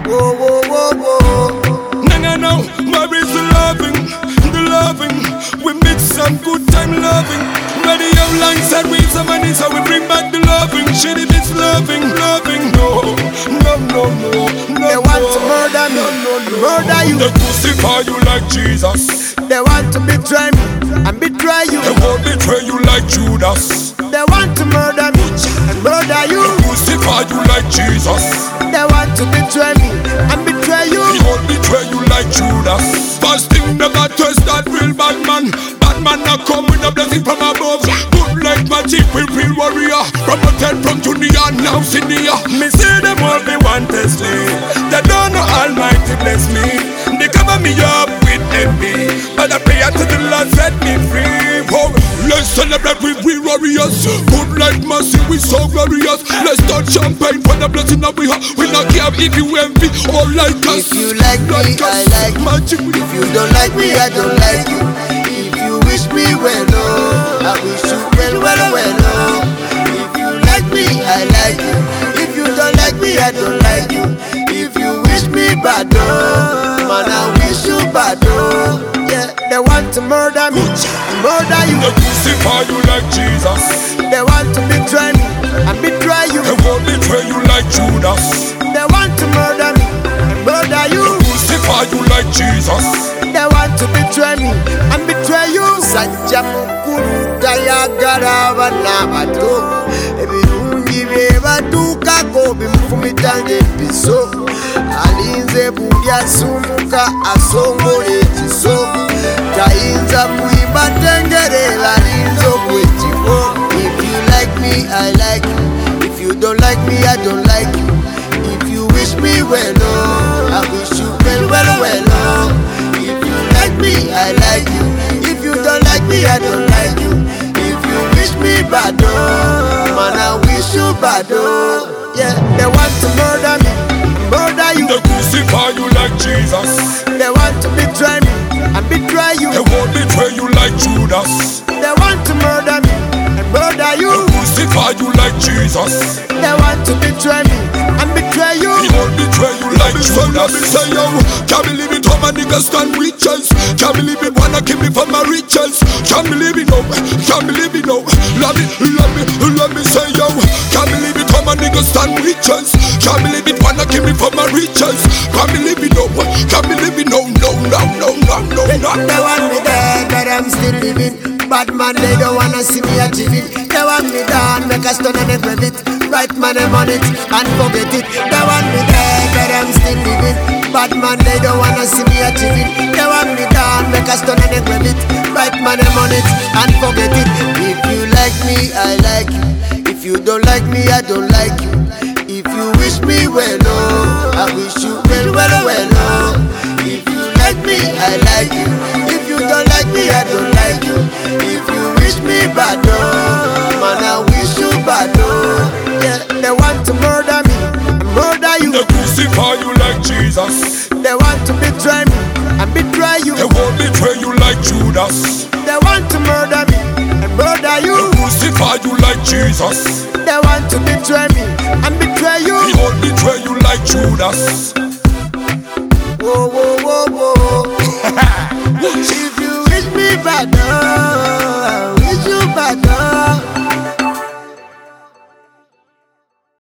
Whoa, whoa, whoa, whoa. Now, where is the loving? The loving. We mix some good time loving. Radio lines and we some money, so we bring back the loving. Shitty bits loving, loving. No, no, no, no, no. They want to murder me, murder you. They crucify you like Jesus. They want to betray me and betray you. They won't betray you like Judas. They want to murder me and murder you. They crucify you like Jesus. They want to betray me and betray you. He won't betray you like Judas. First thing never test that real bad man. Bad man not come with a blessing from above. Good like magic, real warrior. From a 10 from junior, now senior. Me see them all they want test me. They don't know Almighty bless me. They cover me up with envy, but I pray to the Lord set me free. Oh, let's celebrate with real warriors. Good like mercy, we so glorious. Let's start champagne for the blessing that we have. We not care if you envy or like us. If you like me, I like you. If you don't like me, I don't like you. If you wish me well, oh, I wish you well, well, well, oh. If you like me, I like you. If you don't like me, I don't like you. If you wish me bad, oh, man, I wish you bad, oh. Yeah, they want to murder me, murder you. They crucify you like Jesus. They want to betray me and betray you. They won't betray you like Judas. They want to murder me and murder you. They crucify you like Jesus. They want to betray me and betray you. Sajja mukulu tayagala abaana bato, ebirungi bye batuukako bimufumita ng'empiso. Alinze buli asumuka asongola ekiso, tayinza kuyimba ttengere balinza ogw'ekigo. If you like me, I like you. If you don't like me, I don't like you. If you wish me well, oh, I wish you well, well, well, oh. If you like me, I like you. If you don't like me, I don't like you. If you wish me bad, oh, man, I wish you bad, oh. Yeah, they want to murder me, murder you. They crucify you like Jesus. They want to betray me and betray you. They won't betray you like Judas. They want to murder me and murder you. They crucify you like Jesus. They want to betray me and betray you. He won't betray you like Judas. Say yo, can't believe it how my niggas stand riches. Can't believe it wanna kill me for my riches. Can't believe it no, can't believe it no. Let me say yo, can't believe it how my niggas stand riches. Can't believe it wanna kill me for my riches. Can't believe it no, can't believe it no, no, no, no, no, no, no. They want me dead, but I'm still living. Bad man, they don't wanna see me achieving. They want me down, make a stone and a grab it. Right man, I'm on it and forget it. They want me dead, but I'm still living. Bad man, they don't wanna see me achieving. They want me down, make a stone and a grab it. Right man, I'm on it and forget it. If you like me, I like you. If you don't like me, I don't like you. If you wish me well, oh, I wish you well, well, well, oh. If you like me, I like you. If you don't like me, I don't like you. If you wish me bad, oh, man, I wish you bad, oh. Yeah, they want to murder me, murder you. They crucify you like Jesus. They want to betray me and betray you. They won't betray you like Judas. They want to murder me and murder you. They crucify you like Jesus. They want to betray me and betray you. He won't betray you like Judas.